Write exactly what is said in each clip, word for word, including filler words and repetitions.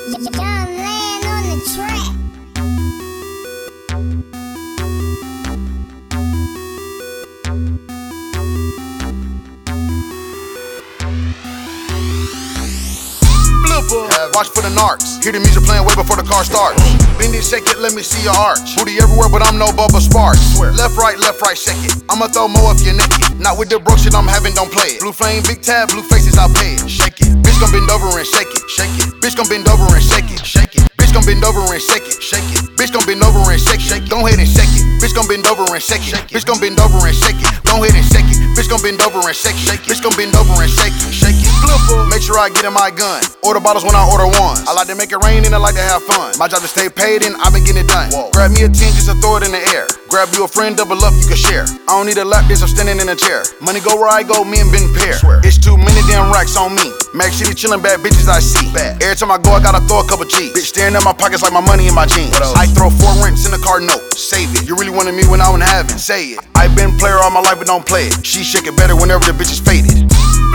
John Land on the track. Watch for the narcs. Hear the music playing way before the car starts. Bend it, shake it, let me see your arch. Booty everywhere, but I'm no Bubba Sparks. Left, right, left, right, shake it. I'ma throw more if you're naked. Not with the broke shit I'm having, don't play it. Blue flame, big tab, blue faces, I'll pay it. Shake it. Bitch gon' bend over and shake it. Shake it. Bitch gon' bend over and shake it. Shake it. Bitch gon' bend over and shake it. Shake it. Bitch gon' bend over and shake it. Go ahead and shake it. Bitch gon' bend over and shake it. Bitch gon' bend over and shake it. Go ahead and shake it. Bitch gon' bend over and shake it. Bitch gon' bend over and shake it. Shake it. Make sure I get in my gun. Order bottles when I order ones. I like to make it rain and I like to have fun. My job to stay paid and I've been getting it done. Whoa. Grab me a ten, just to throw it in the air. Grab you a friend, double up, you can share. I don't need a lap dance, I'm standing in a chair. Money go where I go, me and Ben pair. It's too many damn racks on me. Mac City chillin', bad bitches I see. Bad. Every time I go, I gotta throw a couple G's. Bitch staring at my pockets like my money in my jeans. I throw four rents in the car note. Save it. You really wanted me when I wasn't having. Say it. I been player all my life, but don't play it. She shake it better whenever the bitch is faded.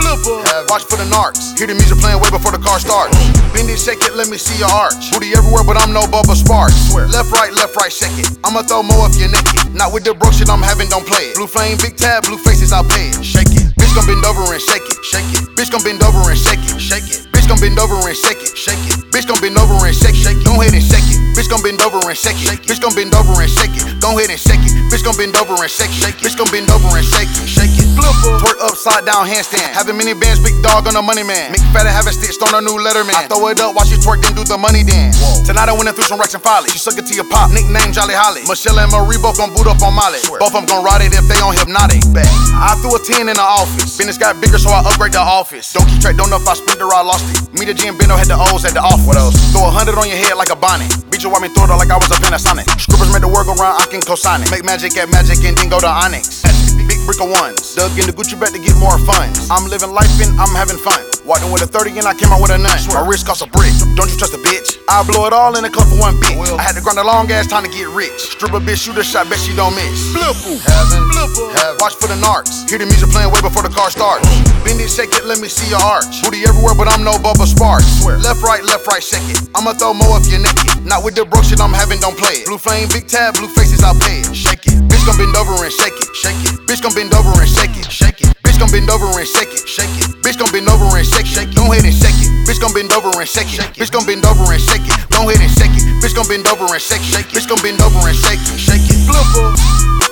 Watch for the narcs. Hear the music playing way before the car starts. Bend it, shake it, let me see your arch. Booty everywhere, but I'm no Bubba Sparks. Left, right, left, right, shake it. I'ma throw more if you're naked. Not with the broke shit I'm having, don't play it. Blue flame, big tab, blue faces, I'll pay it. Shake it. Bitch gon' bend over and shake it. Shake it. Bitch gon' bend over and shake it. Shake it. Bitch gon' bend over and shake it. Shake it. Bitch gon' bend over and shake it. Go ahead and shake it. Bitch gon' bend over and shake it. Bitch gon' bend over and shake it. Go ahead and shake it. Bitch gon' bend over and shake it. Bitch gon' bend over and shake it. Shake it. Twerk upside down handstand. Having mini bands, big dog on the money man. Make fatter, have it stitched on a new letterman. I throw it up while she twerk, then do the money dance. Whoa. Tonight I went through some racks and folly. She suck it to your pop. Nickname Jolly Holly. Michelle and Marie both gon' boot up on Molly. Both of them gon' ride it if they on hypnotic. Back. I threw a ten in the office. Business got bigger, so I upgrade the office. Don't keep track, don't know if I spent or I lost it. Me, the G, and Bendo had the O's at the office. What else? Throw a hundred on your head like a bonnet. Beat you while me throw it out like I was a Panasonic. Scrippers made the world go round, I can co-sign it. Make magic at magic and then go to Onyx. Big brick of ones. Dug in the Gucci bag to get more funds. I'm living life and I'm having fun. Walked in with a thirty and I came out with a none. My wrist cost a brick. Don't you trust a bitch? I blow it all in a cup for one bitch. I had to grind a long ass time to get rich. Strip a bitch, shoot a shot, bet she don't miss. Blipple. Heaven. Blipple. Watch for the narcs. Hear the music playing way before the car starts. Bend it, shake it, let me see your arch. Booty everywhere, but I'm no Bubba Sparks. Left, right, left, right, shake it. I'ma throw more if you're naked. Not with the broke shit I'm having, don't play it. Blue flame, big tab, blue faces, I'll pay it. Shake it. Bitch gon' bend over and shake it. Shake it. Bitch gon' bend over and shake it. Shake it. Bitch gon' bend over and shake it. Shake it. Bitch gon' bend over and shake it. Go ahead and shake it. Bitch gon' bend over and shake it. Bitch gon' bend over and shake it. Go ahead and shake it. Bitch gon' bend over and shake it. Bitch gon' bend over and shake it. Shake it. Flip.